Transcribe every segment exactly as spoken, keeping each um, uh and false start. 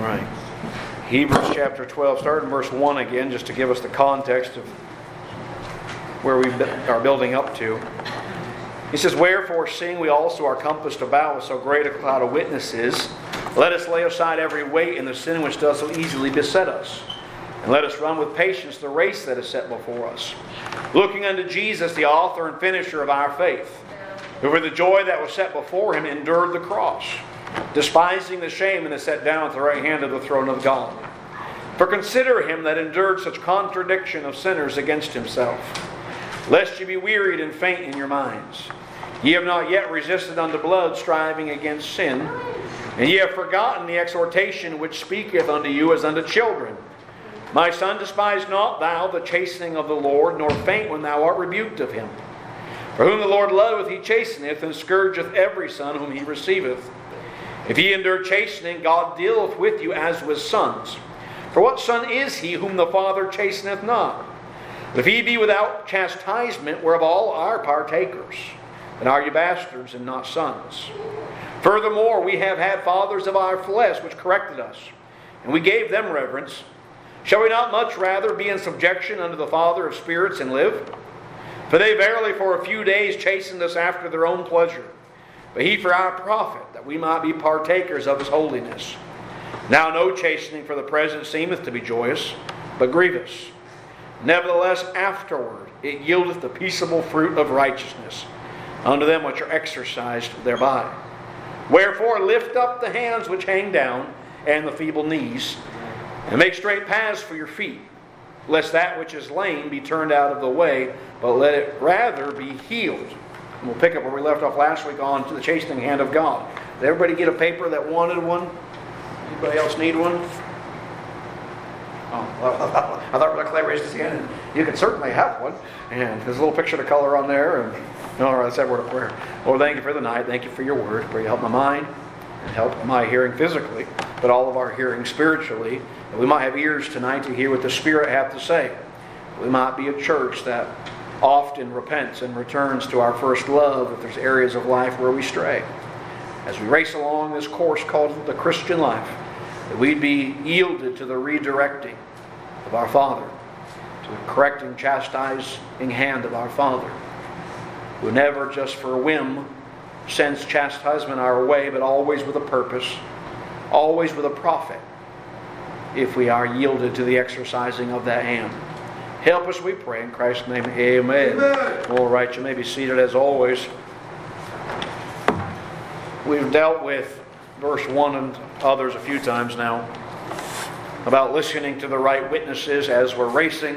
right. Hebrews chapter twelve, start in verse one again, just to give us the context of where we are building up to. He says, "Wherefore, seeing we also are compassed about with so great a cloud of witnesses, let us lay aside every weight and the sin which does so easily beset us. And let us run with patience the race that is set before us, looking unto Jesus, the author and finisher of our faith, who for the joy that was set before him endured the cross, despising the shame, and is set down at the right hand of the throne of God. For consider him that endured such contradiction of sinners against himself, lest ye be wearied and faint in your minds. Ye have not yet resisted unto blood, striving against sin, and ye have forgotten the exhortation which speaketh unto you as unto children. My son, despise not thou the chastening of the Lord, nor faint when thou art rebuked of him. For whom the Lord loveth he chasteneth, and scourgeth every son whom he receiveth. If ye endure chastening, God dealeth with you as with sons. For what son is he whom the Father chasteneth not? But if ye be without chastisement, whereof all are partakers, then are ye bastards and not sons. Furthermore, we have had fathers of our flesh which corrected us, and we gave them reverence. Shall we not much rather be in subjection unto the Father of spirits and live? For they verily for a few days chastened us after their own pleasure, but he for our profit, that we might be partakers of his holiness. Now no chastening for the present seemeth to be joyous, but grievous. Nevertheless afterward it yieldeth the peaceable fruit of righteousness unto them which are exercised thereby. Wherefore lift up the hands which hang down, and the feeble knees, and make straight paths for your feet, lest that which is lame be turned out of the way, but let it rather be healed." And we'll pick up where we left off last week on to the chastening hand of God. Did everybody get a paper that wanted one? Anybody else need one? Oh, well, I thought Brother Clay raised his hand. You can certainly have one. And there's a little picture to color on there. And all right, let's have a word of prayer. Lord, thank you for the night. Thank you for your word. Pray you help my mind and help my hearing physically, but all of our hearing spiritually. That we might have ears tonight to hear what the Spirit hath to say. We might be a church that often repents and returns to our first love if there's areas of life where we stray. As we race along this course called the Christian life, that we'd be yielded to the redirecting of our Father, to the correcting, chastising hand of our Father, who never just for a whim sends chastisement our way, but always with a purpose, always with a profit, if we are yielded to the exercising of that hand. Help us, we pray, in Christ's name, amen. Amen. All right, you may be seated as always. We've dealt with verse one and others a few times now about listening to the right witnesses as we're racing,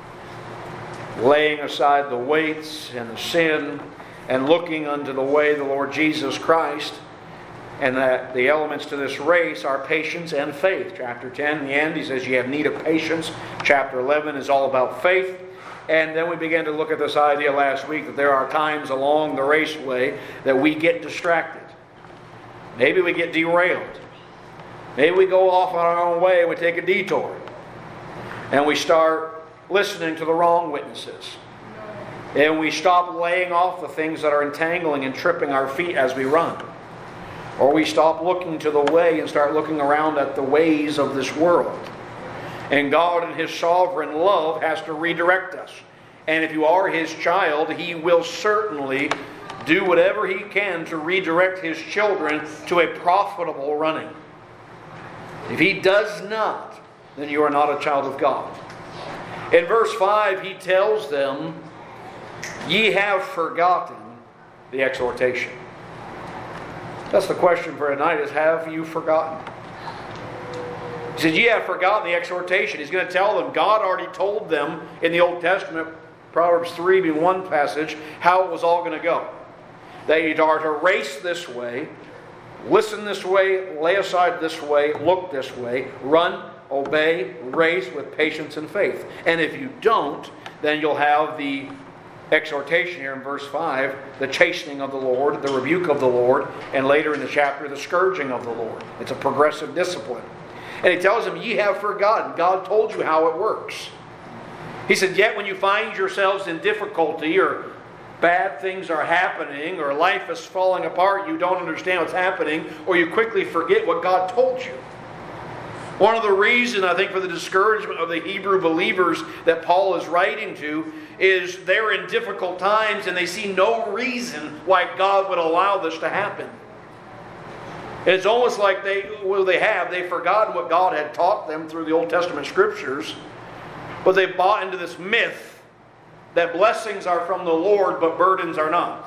laying aside the weights and the sin, and looking unto the way of the Lord Jesus Christ, and that the elements to this race are patience and faith. Chapter ten, in the end, he says you have need of patience. Chapter eleven is all about faith. And then we began to look at this idea last week that there are times along the raceway that we get distracted. Maybe we get derailed. Maybe we go off on our own way and we take a detour. And we start listening to the wrong witnesses. And we stop laying off the things that are entangling and tripping our feet as we run. Or we stop looking to the way and start looking around at the ways of this world. And God in His sovereign love has to redirect us. And if you are His child, He will certainly do whatever He can to redirect His children to a profitable running. If He does not, then you are not a child of God. In verse five, He tells them, "Ye have forgotten the exhortation." That's the question for tonight, is have you forgotten? He says, "Ye have forgotten the exhortation." He's going to tell them, God already told them in the Old Testament, Proverbs three being one passage, how it was all going to go. They are to race this way, listen this way, lay aside this way, look this way, run, obey, race with patience and faith. And if you don't, then you'll have the exhortation here in verse five, the chastening of the Lord, the rebuke of the Lord, and later in the chapter, the scourging of the Lord. It's a progressive discipline. And He tells them, ye have forgotten. God told you how it works. He said, yet when you find yourselves in difficulty, or bad things are happening, or life is falling apart, you don't understand what's happening, or you quickly forget what God told you. One of the reasons, I think, for the discouragement of the Hebrew believers that Paul is writing to is they're in difficult times and they see no reason why God would allow this to happen. And it's almost like they, well, they have, they've forgotten what God had taught them through the Old Testament Scriptures, but they've bought into this myth that blessings are from the Lord, but burdens are not.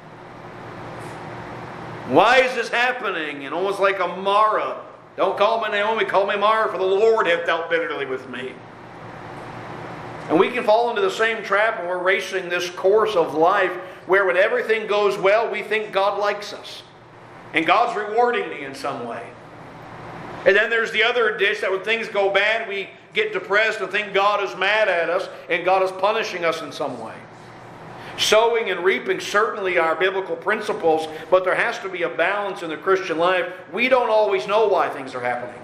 Why is this happening? And almost like a Mara. Don't call me Naomi, call me Mara, for the Lord hath dealt bitterly with me. And we can fall into the same trap when we're racing this course of life where when everything goes well, we think God likes us. And God's rewarding me in some way. And then there's the other dish that when things go bad, we get depressed and think God is mad at us and God is punishing us in some way. Sowing and reaping certainly are biblical principles, but there has to be a balance in the Christian life. We don't always know why things are happening.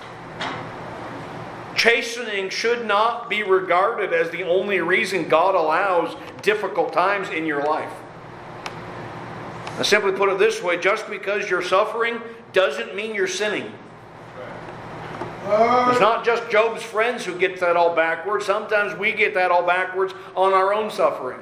Chastening should not be regarded as the only reason God allows difficult times in your life. I simply put it this way, just because you're suffering doesn't mean you're sinning. It's not just Job's friends who get that all backwards. Sometimes we get that all backwards on our own suffering.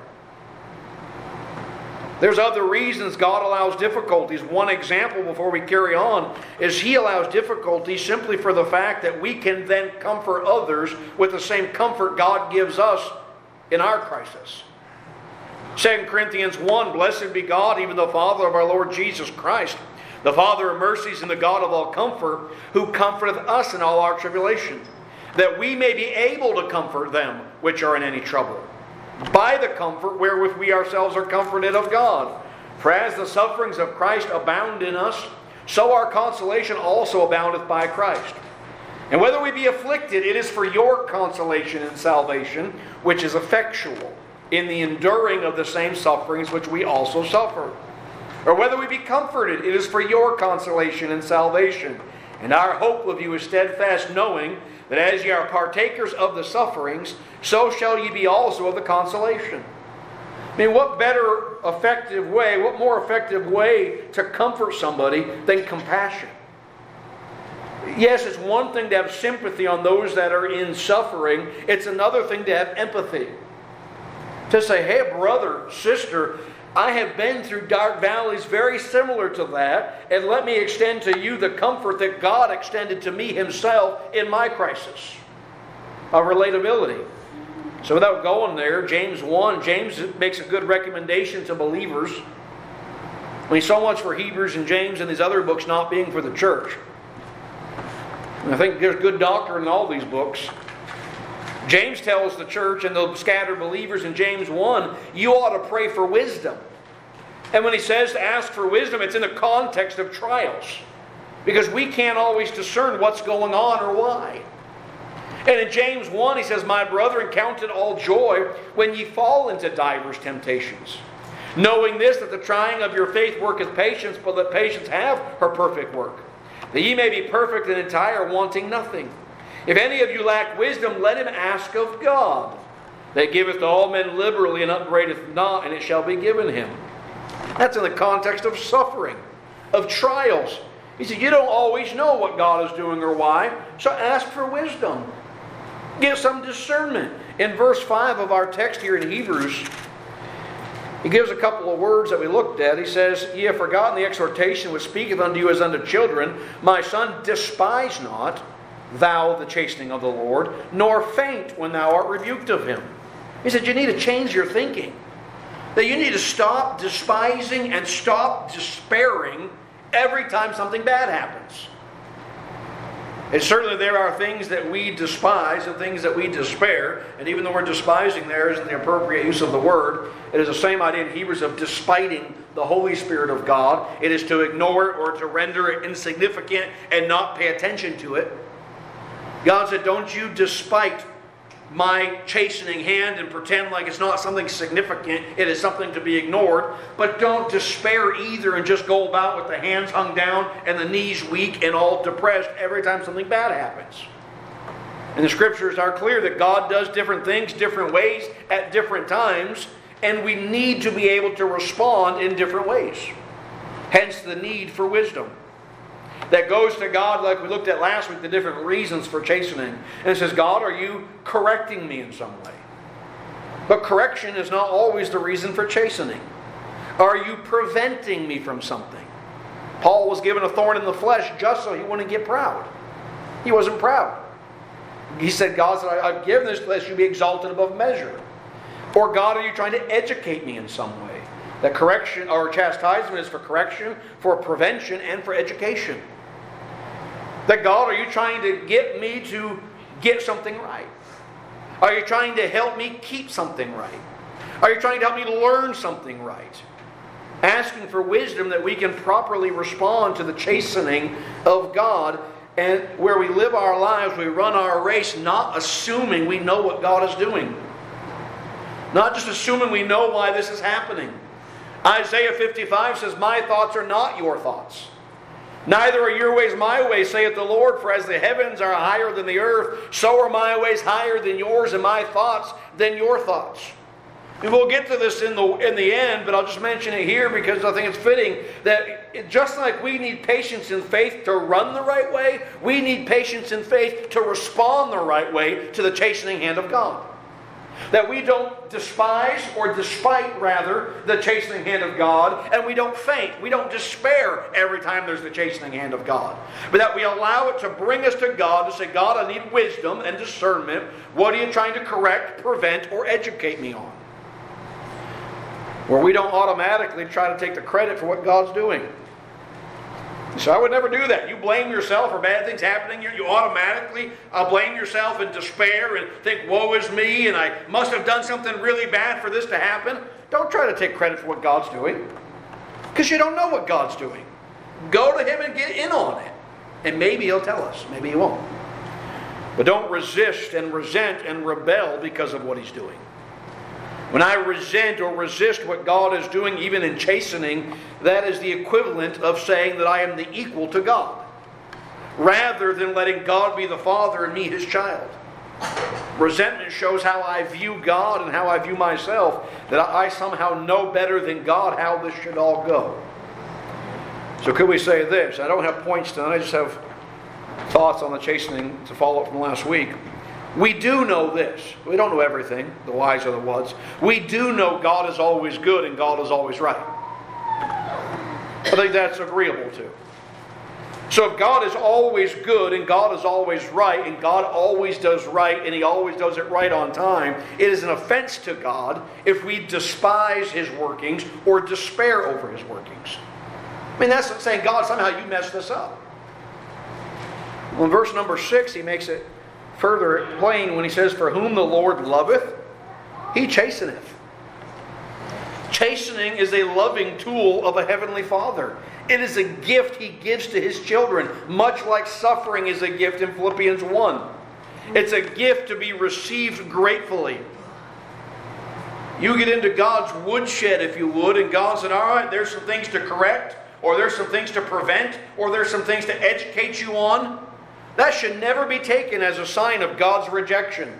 There's other reasons God allows difficulties. One example before we carry on is He allows difficulties simply for the fact that we can then comfort others with the same comfort God gives us in our crisis. Second Corinthians one, Blessed be God, even the Father of our Lord Jesus Christ, the Father of mercies and the God of all comfort, who comforteth us in all our tribulation, that we may be able to comfort them which are in any trouble, by the comfort wherewith we ourselves are comforted of God. For as the sufferings of Christ abound in us, so our consolation also aboundeth by Christ. And whether we be afflicted, it is for your consolation and salvation, which is effectual in the enduring of the same sufferings which we also suffer. Or whether we be comforted, it is for your consolation and salvation. And our hope of you is steadfast, knowing that as ye are partakers of the sufferings, so shall ye be also of the consolation. I mean, what better effective way, what more effective way to comfort somebody than compassion? Yes, it's one thing to have sympathy on those that are in suffering. It's another thing to have empathy. To say, hey, brother, sister, I have been through dark valleys very similar to that, and let me extend to you the comfort that God extended to me Himself in my crisis of relatability. So without going there, James one, James makes a good recommendation to believers. I mean, so much for Hebrews and James and these other books not being for the church. And I think there's good doctrine in all these books. James tells the church and the scattered believers in James one, you ought to pray for wisdom. And when he says to ask for wisdom, it's in the context of trials. Because we can't always discern what's going on or why. And in James one, he says, my brethren, count it all joy when ye fall into divers temptations. Knowing this, that the trying of your faith worketh patience, but let patience have her perfect work. That ye may be perfect and entire, wanting nothing. If any of you lack wisdom, let him ask of God, that giveth to all men liberally and upbraideth not, and it shall be given him. That's in the context of suffering, of trials. He said, you don't always know what God is doing or why, so ask for wisdom. Get some discernment. In verse five of our text here in Hebrews, he gives a couple of words that we looked at. He says, ye have forgotten the exhortation which speaketh unto you as unto children. My son, despise not thou the chastening of the Lord, nor faint when thou art rebuked of him. He said you need to change your thinking. That you need to stop despising and stop despairing every time something bad happens. And certainly there are things that we despise and things that we despair. And even though we're despising there isn't the appropriate use of the word, it is the same idea in Hebrews of despiting the Holy Spirit of God. It is to ignore it or to render it insignificant and not pay attention to it. God said, don't you despite my chastening hand and pretend like it's not something significant. It is something to be ignored. But don't despair either and just go about with the hands hung down and the knees weak and all depressed every time something bad happens. And the Scriptures are clear that God does different things, different ways, at different times. And we need to be able to respond in different ways. Hence the need for wisdom. that goes to God, like we looked at last week, the different reasons for chastening. And it says, God, are you correcting me in some way? But correction is not always the reason for chastening. Are you preventing me from something? Paul was given a thorn in the flesh just so he wouldn't get proud. He wasn't proud. He said, God said, I've given this lest you be exalted above measure. Or God, are you trying to educate me in some way? That correction or chastisement is for correction, for prevention, and for education. That God, are you trying to get me to get something right? Are you trying to help me keep something right? Are you trying to help me learn something right? Asking for wisdom that we can properly respond to the chastening of God. And where we live our lives, we run our race not assuming we know what God is doing. Not just assuming we know why this is happening. Isaiah fifty-five says, my thoughts are not your thoughts. Neither are your ways my ways, saith the Lord. For as the heavens are higher than the earth, so are my ways higher than yours, and my thoughts than your thoughts. And we'll get to this in the, in the end, but I'll just mention it here because I think it's fitting that it, just like we need patience and faith to run the right way, we need patience and faith to respond the right way to the chastening hand of God. That we don't despise, or despite rather, the chastening hand of God, and we don't faint, we don't despair every time there's the chastening hand of God. But that we allow it to bring us to God to say, God, I need wisdom and discernment. What are you trying to correct, prevent, or educate me on? Where we don't automatically try to take the credit for what God's doing. So I would never do that. You blame yourself for bad things happening. You automatically uh, blame yourself in despair and think, woe is me, and I must have done something really bad for this to happen. Don't try to take credit for what God's doing, because you don't know what God's doing. Go to Him and get in on it. And maybe He'll tell us. Maybe He won't. But don't resist and resent and rebel because of what He's doing. When I resent or resist what God is doing, even in chastening, that is the equivalent of saying that I am the equal to God, rather than letting God be the Father and me His child. Resentment shows how I view God and how I view myself, that I somehow know better than God how this should all go. So could we say this? I don't have points tonight, I just have thoughts on the chastening to follow up from last week. We do know this. We don't know everything, the whys or the whats. We do know God is always good and God is always right. I think that's agreeable to. So if God is always good and God is always right and God always does right and He always does it right on time, it is an offense to God if we despise His workings or despair over His workings. I mean, that's saying, God, somehow you messed this up. Well, in verse number six, He makes it further plain when He says, for whom the Lord loveth, He chasteneth. Chastening is a loving tool of a heavenly Father. It is a gift He gives to His children, much like suffering is a gift in Philippians one. It's a gift to be received gratefully. You get into God's woodshed, if you would, and God said, all right, there's some things to correct, or there's some things to prevent, or there's some things to educate you on. That should never be taken as a sign of God's rejection.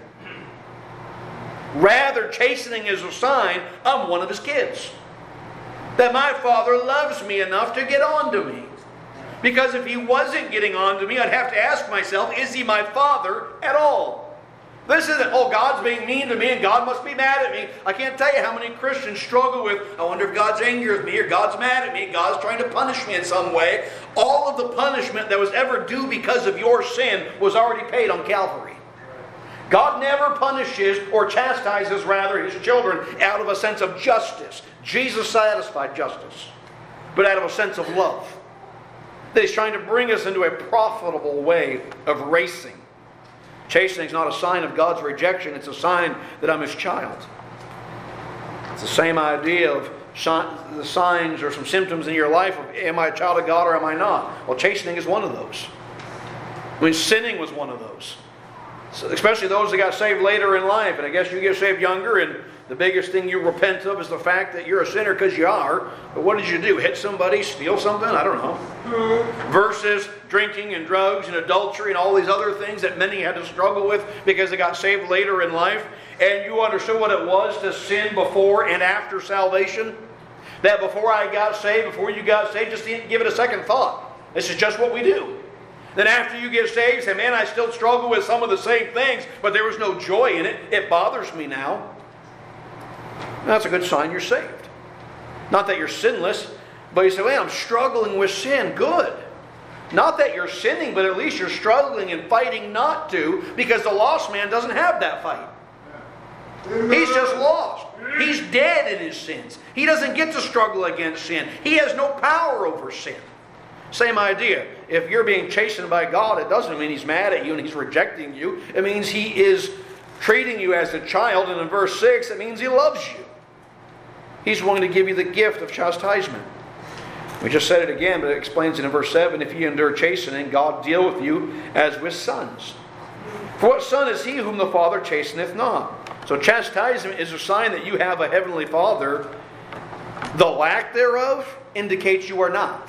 Rather, chastening is a sign I'm one of His kids. That my Father loves me enough to get on to me. Because if He wasn't getting on to me, I'd have to ask myself, is He my Father at all? This isn't, oh, God's being mean to me and God must be mad at me. I can't tell you how many Christians struggle with, I wonder if God's angry with me or God's mad at me. God's trying to punish me in some way. All of the punishment that was ever due because of your sin was already paid on Calvary. God never punishes or chastises, rather, His children out of a sense of justice. Jesus satisfied justice, but out of a sense of love. That He's trying to bring us into a profitable way of racing. Chastening is not a sign of God's rejection. It's a sign that I'm His child. It's the same idea of the signs or some symptoms in your life of, am I a child of God or am I not? Well, chastening is one of those. I mean, sinning was one of those. So especially those that got saved later in life. And I guess you get saved younger, and the biggest thing you repent of is the fact that you're a sinner, because you are. But what did you do? Hit somebody? Steal something? I don't know. Versus drinking and drugs and adultery and all these other things that many had to struggle with because they got saved later in life. And you understood what it was to sin before and after salvation. That before I got saved, before you got saved, just didn't give it a second thought. This is just what we do. Then after you get saved, you say, man, I still struggle with some of the same things, but there was no joy in it. It bothers me now. That's a good sign you're saved. Not that you're sinless, but you say, well, I'm struggling with sin. Good. Not that you're sinning, but at least you're struggling and fighting not to, because the lost man doesn't have that fight. He's just lost. He's dead in his sins. He doesn't get to struggle against sin. He has no power over sin. Same idea. If you're being chastened by God, it doesn't mean He's mad at you and He's rejecting you. It means He is treating you as a child. And in verse six, it means He loves you. He's willing to give you the gift of chastisement. We just said it again, but it explains it in verse seven. If ye endure chastening, God deal with you as with sons. For what son is he whom the Father chasteneth not? So chastisement is a sign that you have a heavenly Father. The lack thereof indicates you are not.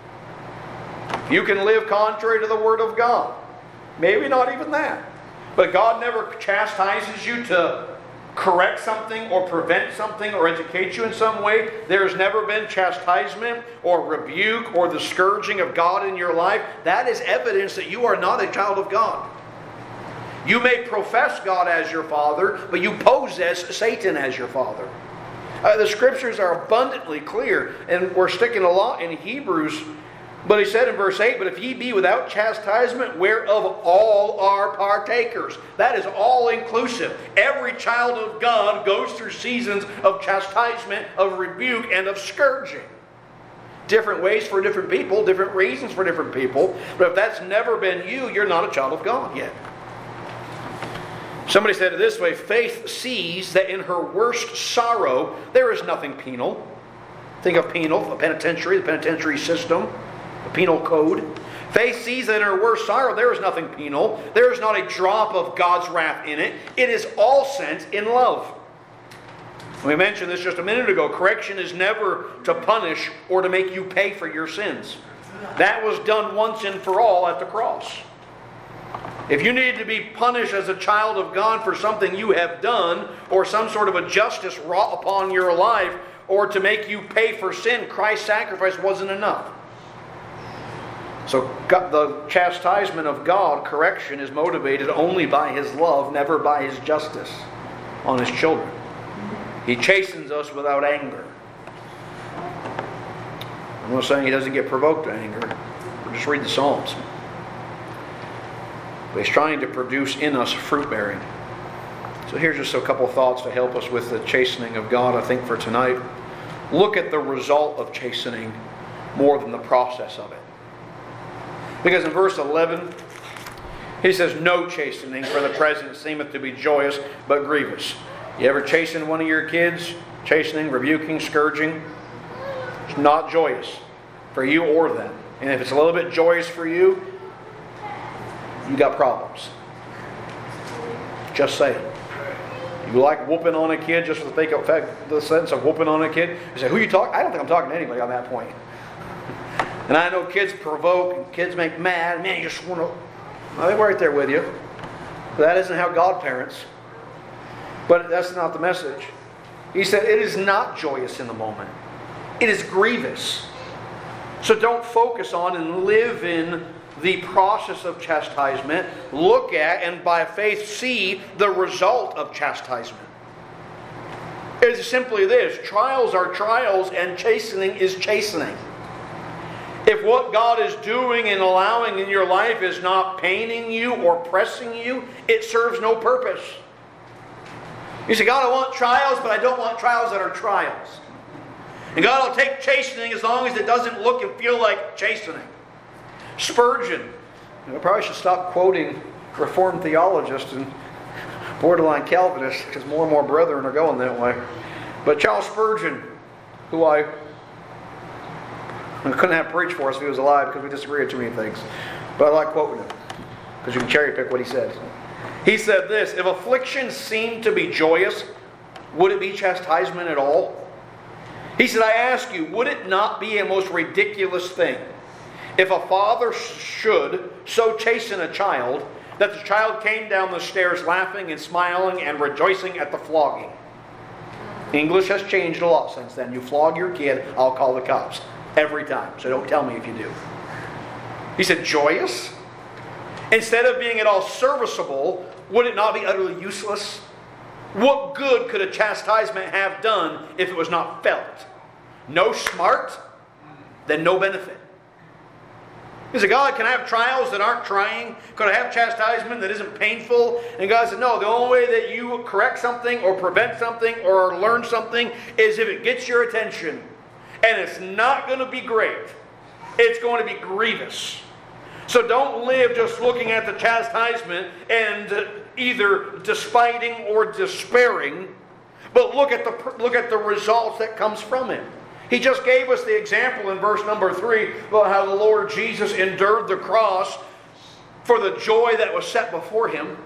You can live contrary to the Word of God. Maybe not even that. But God never chastises you to correct something or prevent something or educate you in some way. There has never been chastisement or rebuke or the scourging of God in your life. That is evidence that you are not a child of God. You may profess God as your Father, but you possess Satan as your father. Uh, the Scriptures are abundantly clear, and we're sticking a lot in Hebrews. But he said in verse eight, but if ye be without chastisement, whereof all are partakers. That is all inclusive. Every child of God goes through seasons of chastisement, of rebuke, and of scourging. Different ways for different people, different reasons for different people. But if that's never been you, you're not a child of God yet. Somebody said it this way, faith sees that in her worst sorrow, there is nothing penal. Think of penal, a penitentiary, the penitentiary system. The penal code. Faith sees that in her worst sorrow there is nothing penal. There is not a drop of God's wrath in it. It is all sent in love. We mentioned this just a minute ago. Correction is never to punish or to make you pay for your sins. That was done once and for all at the cross. If you need to be punished as a child of God for something you have done, or some sort of a justice wrought upon your life, or to make you pay for sin, Christ's sacrifice wasn't enough. So the chastisement of God, correction, is motivated only by His love, never by His justice on His children. He chastens us without anger. I'm not saying He doesn't get provoked to anger. Just read the Psalms. But He's trying to produce in us fruit bearing. So here's just a couple of thoughts to help us with the chastening of God, I think, for tonight. Look at the result of chastening more than the process of it. Because in verse eleven, he says, no chastening for the present seemeth to be joyous, but grievous. You ever chasten one of your kids? Chastening, rebuking, scourging? It's not joyous for you or them. And if it's a little bit joyous for you, you got problems. Just saying. You like whooping on a kid just for the sake of the sense of whooping on a kid? You say, who are you talking? I don't think I'm talking to anybody on that point. And I know kids provoke and kids make mad. Man, you just want to... Well, they're right there with you. But that isn't how God parents. But that's not the message. He said it is not joyous in the moment. It is grievous. So don't focus on and live in the process of chastisement. Look at and by faith see the result of chastisement. It is simply this. Trials are trials and chastening is chastening. If what God is doing and allowing in your life is not paining you or pressing you, it serves no purpose. You say, God, I want trials, but I don't want trials that are trials. And God will take chastening as long as it doesn't look and feel like chastening. Spurgeon. I probably should stop quoting Reformed theologists and borderline Calvinists, because more and more brethren are going that way. But Charles Spurgeon, who I... I couldn't have preached for us if he was alive because we disagree on too many things. But I like quoting him because you can cherry pick what he says. He said this, if affliction seemed to be joyous, would it be chastisement at all? He said, I ask you, would it not be a most ridiculous thing if a father should so chasten a child that the child came down the stairs laughing and smiling and rejoicing at the flogging? English has changed a lot since then. You flog your kid, I'll call the cops. Every time. So don't tell me if you do. He said, joyous? Instead of being at all serviceable, would it not be utterly useless? What good could a chastisement have done if it was not felt? No smart, then no benefit. He said, God, can I have trials that aren't trying? Could I have chastisement that isn't painful? And God said, no, the only way that you correct something or prevent something or learn something is if it gets your attention. And it's not going to be great. It's going to be grievous. So don't live just looking at the chastisement and either despising or despairing, but look at the look at the results that comes from it. He just gave us the example in verse number three about how the Lord Jesus endured the cross for the joy that was set before him.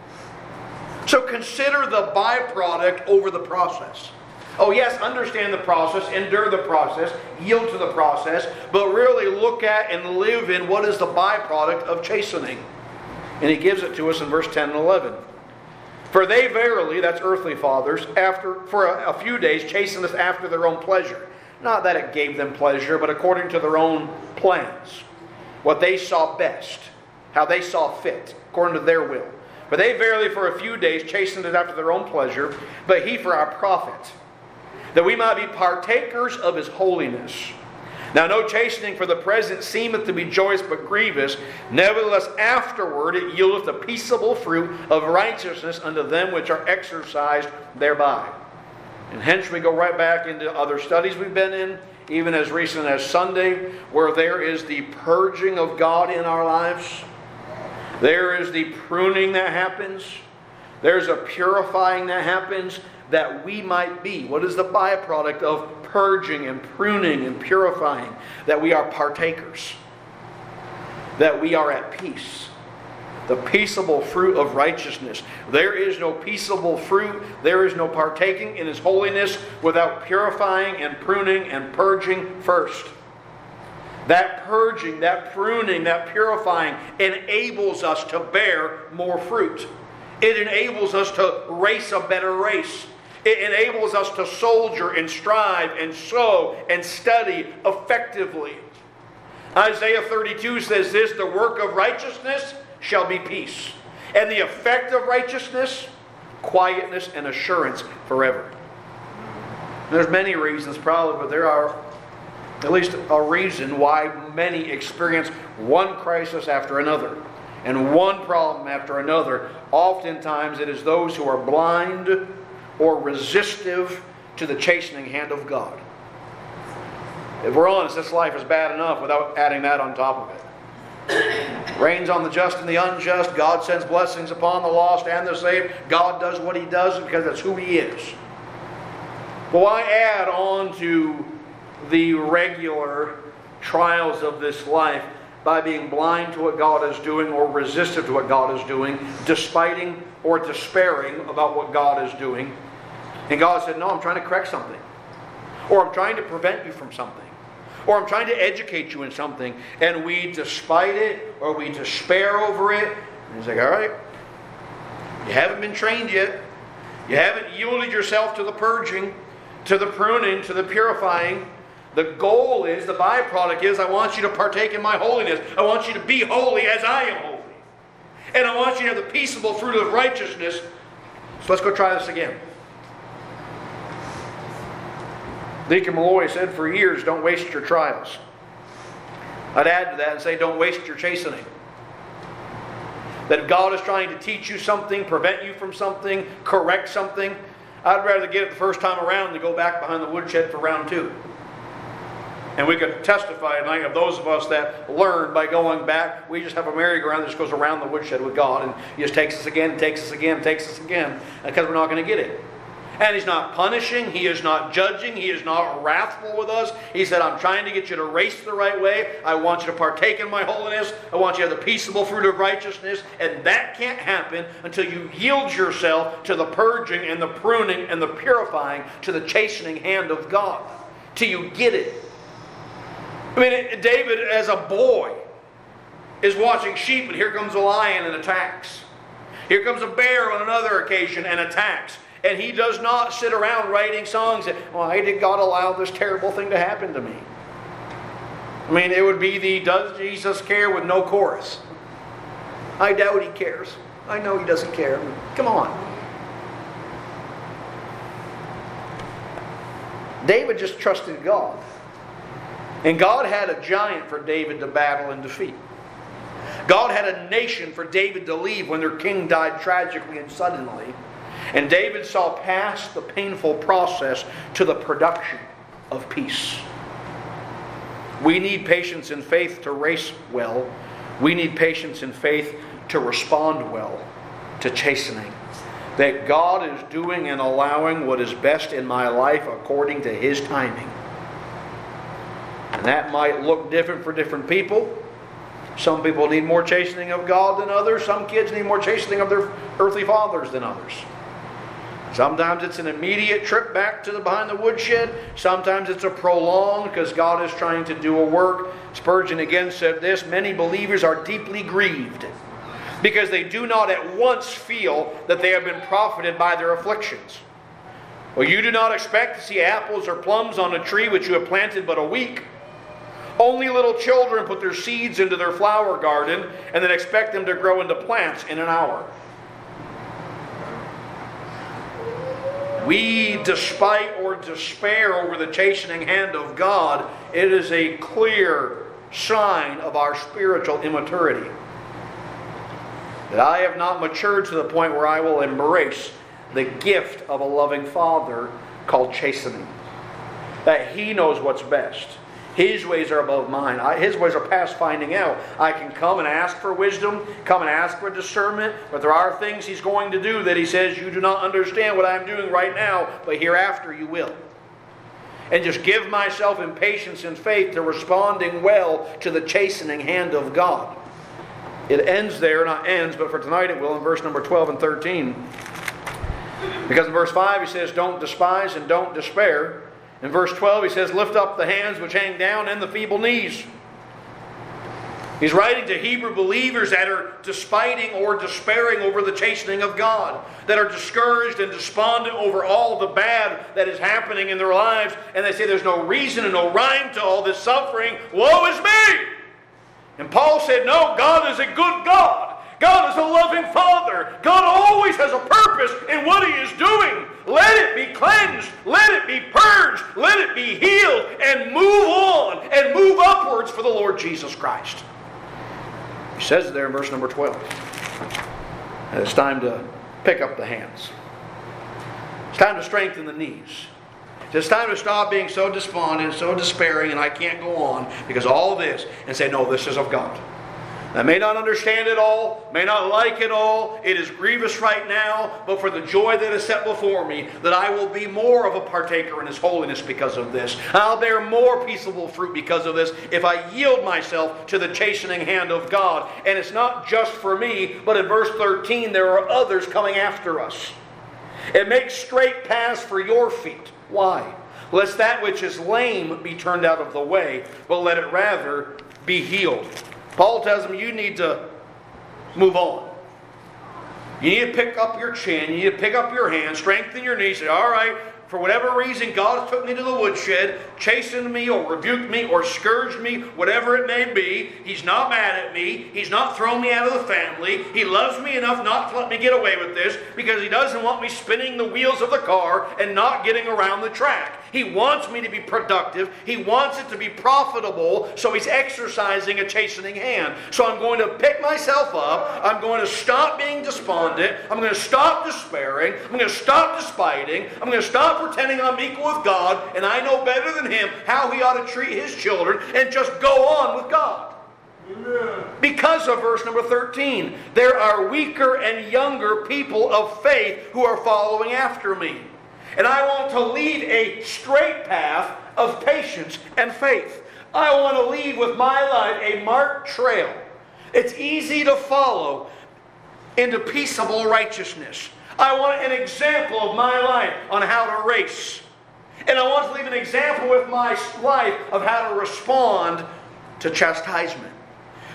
So consider the byproduct over the process. Oh yes, understand the process, endure the process, yield to the process, but really look at and live in what is the byproduct of chastening. And he gives it to us in verse ten and eleven. For they verily, that's earthly fathers, after for a, a few days chastened us after their own pleasure. Not that it gave them pleasure, but according to their own plans. What they saw best, how they saw fit, according to their will. For they verily for a few days chastened us after their own pleasure, but he for our profit, that we might be partakers of his holiness. Now no chastening for the present seemeth to be joyous but grievous. Nevertheless afterward it yieldeth the peaceable fruit of righteousness unto them which are exercised thereby. And hence we go right back into other studies we've been in, even as recent as Sunday, where there is the purging of God in our lives. There is the pruning that happens. There's a purifying that happens, that we might be. What is the byproduct of purging and pruning and purifying? That we are partakers. That we are at peace. The peaceable fruit of righteousness. There is no peaceable fruit, there is no partaking in his holiness without purifying and pruning and purging first. That purging, that pruning, that purifying enables us to bear more fruit. It enables us to race a better race. It enables us to soldier and strive and sow and study effectively. Isaiah thirty-two says this, the work of righteousness shall be peace. And the effect of righteousness, quietness and assurance forever. And there's many reasons probably, but there are at least a reason why many experience one crisis after another. And one problem after another. Oftentimes it is those who are blind or resistive to the chastening hand of God. If we're honest, this life is bad enough without adding that on top of it. Rains on the just and the unjust. God sends blessings upon the lost and the saved. God does what he does because that's who he is. Well, why add on to the regular trials of this life by being blind to what God is doing or resistive to what God is doing, despiting or despairing about what God is doing? And God said, no, I'm trying to correct something. Or I'm trying to prevent you from something. Or I'm trying to educate you in something. And we despite it or we despair over it. And he's like, all right, you haven't been trained yet. You haven't yielded yourself to the purging, to the pruning, to the purifying. The goal is, the byproduct is, I want you to partake in my holiness. I want you to be holy as I am holy. And I want you to have the peaceable fruit of righteousness. So let's go try this again. Deacon Malloy said for years, don't waste your trials. I'd add to that and say, don't waste your chastening. That if God is trying to teach you something, prevent you from something, correct something, I'd rather get it the first time around than go back behind the woodshed for round two. And we could testify tonight of those of us that learn by going back. We just have a merry-go-round that just goes around the woodshed with God. And He just takes us again, takes us again, takes us again. Because we're not going to get it. And He's not punishing. He is not judging. He is not wrathful with us. He said, I'm trying to get you to race the right way. I want you to partake in my holiness. I want you to have the peaceable fruit of righteousness. And that can't happen until you yield yourself to the purging and the pruning and the purifying, to the chastening hand of God. Till you get it. I mean, David, as a boy, is watching sheep, and here comes a lion and attacks. Here comes a bear on another occasion and attacks. And he does not sit around writing songs that, why did God allow this terrible thing to happen to me? I mean, it would be the "Does Jesus care?" with no chorus. I doubt he cares. I know he doesn't care. Come on. David just trusted God. And God had a giant for David to battle and defeat. God had a nation for David to leave when their king died tragically and suddenly. And David saw past the painful process to the production of peace. We need patience and faith to race well. We need patience and faith to respond well to chastening. That God is doing and allowing what is best in my life according to His timing. And that might look different for different people. Some people need more chastening of God than others. Some kids need more chastening of their earthly fathers than others. Sometimes it's an immediate trip back to the behind the woodshed. Sometimes it's a prolonged because God is trying to do a work. Spurgeon again said this: many believers are deeply grieved because they do not at once feel that they have been profited by their afflictions. Well, you do not expect to see apples or plums on a tree which you have planted but a week. Only little children put their seeds into their flower garden and then expect them to grow into plants in an hour. We, despite or despair over the chastening hand of God, it is a clear sign of our spiritual immaturity. That I have not matured to the point where I will embrace the gift of a loving Father called chastening. That He knows what's best. His ways are above mine. I, his ways are past finding out. I can come and ask for wisdom, come and ask for discernment, but there are things He's going to do that He says, you do not understand what I'm doing right now, but hereafter you will. And just give myself in patience and faith to responding well to the chastening hand of God. It ends there, not ends, but for tonight it will in verse number twelve and thirteen. Because in verse five He says, don't despise and don't despair. In verse twelve He says, lift up the hands which hang down and the feeble knees. He's writing to Hebrew believers that are despiting or despairing over the chastening of God, that are discouraged and despondent over all the bad that is happening in their lives, and they say there's no reason and no rhyme to all this suffering. Woe is me! And Paul said, no, God is a good God. God is a loving Father. God always has a purpose in what He is doing. Let it be cleansed. Let it be purged. Let it be healed. And move on and move upwards for the Lord Jesus Christ. He says there in verse number twelve. And it's time to pick up the hands. It's time to strengthen the knees. It's time to stop being so despondent, so despairing, and I can't go on because of all this, and say, no, this is of God. I may not understand it all, may not like it all, it is grievous right now, but for the joy that is set before me, that I will be more of a partaker in His holiness because of this. I'll bear more peaceable fruit because of this if I yield myself to the chastening hand of God. And it's not just for me, but in verse thirteen, there are others coming after us. It makes straight paths for your feet. Why? Lest that which is lame be turned out of the way, but let it rather be healed. Paul tells them you need to move on. You need to pick up your chin. You need to pick up your hand, strengthen your knees. Say, all right, for whatever reason, God took me to the woodshed, chastened me or rebuked me or scourged me, whatever it may be. He's not mad at me. He's not thrown me out of the family. He loves me enough not to let me get away with this because He doesn't want me spinning the wheels of the car and not getting around the track. He wants me to be productive. He wants it to be profitable, so He's exercising a chastening hand. So I'm going to pick myself up. I'm going to stop being despondent. I'm going to stop despairing. I'm going to stop despiting. I'm going to stop pretending I'm equal with God, and I know better than Him how He ought to treat His children, and just go on with God. Amen. Because of verse number thirteen, there are weaker and younger people of faith who are following after me. And I want to lead a straight path of patience and faith. I want to lead with my life a marked trail. It's easy to follow into peaceable righteousness. I want an example of my life on how to race. And I want to leave an example with my life of how to respond to chastisement.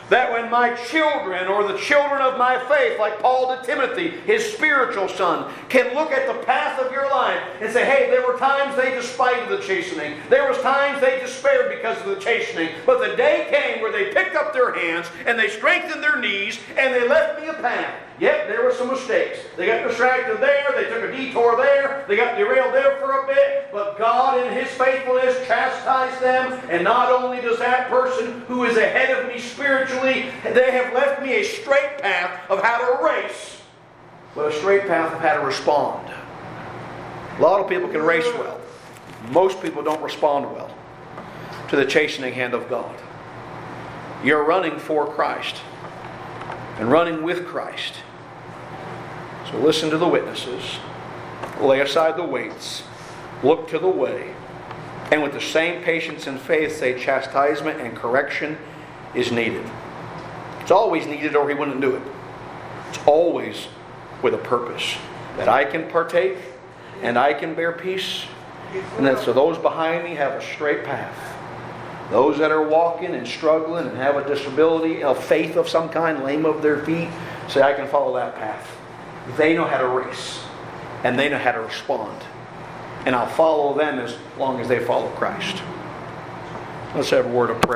That when my children or the children of my faith, like Paul to Timothy, his spiritual son, can look at the path of your life and say, hey, there were times they despised the chastening. There was times they despaired because of the chastening. But the day came where they picked up their hands and they strengthened their knees and they left me a path. Yep, there were some mistakes. They got distracted there. They took a detour there. They got derailed there for a bit. But God in His faithfulness chastised them. And not only does that person who is ahead of me spiritually, they have left me a straight path of how to race, but a straight path of how to respond. A lot of people can race well. Most people don't respond well to the chastening hand of God. You're running for Christ and running with Christ. So listen to the witnesses. Lay aside the weights. Look to the way. And with the same patience and faith say chastisement and correction is needed. It's always needed or He wouldn't do it. It's always with a purpose. That I can partake and I can bear peace. And that so those behind me have a straight path. Those that are walking and struggling and have a disability, a faith of some kind, lame of their feet, say I can follow that path. They know how to race. And they know how to respond. And I'll follow them as long as they follow Christ. Let's have a word of prayer.